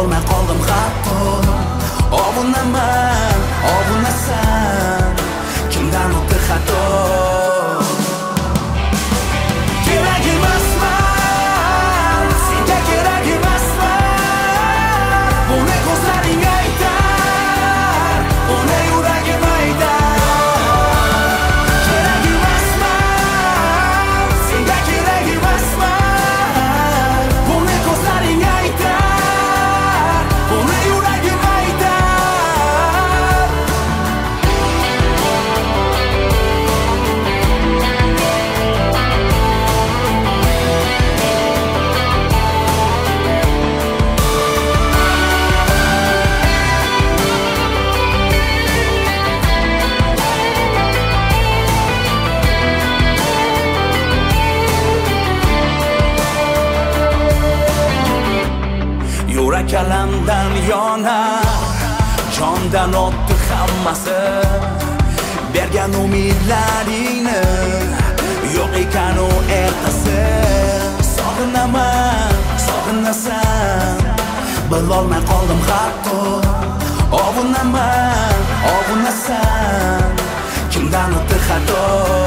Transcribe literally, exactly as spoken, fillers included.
bilolmay qoldim hatto. Ovunaman, ovunasan, kimdan o'tdi xato. Kerak emasman, senga kerak emasman. Buni ko'zlaring aytar, buni yuragim aytar. Kerak emasman, senga kerak emasman. Buni ko'zlaring aytar, buni yuragim aytar. Yurak alamdan yonar, jondan o'tdi hammasi. Bergan umidlaringni yo'q ekan u ertasi. Sog'inaman, sog'inasan, bilolmay qoldim hatto. Ovunaman, ovunasan, kimdan o'tdi xato.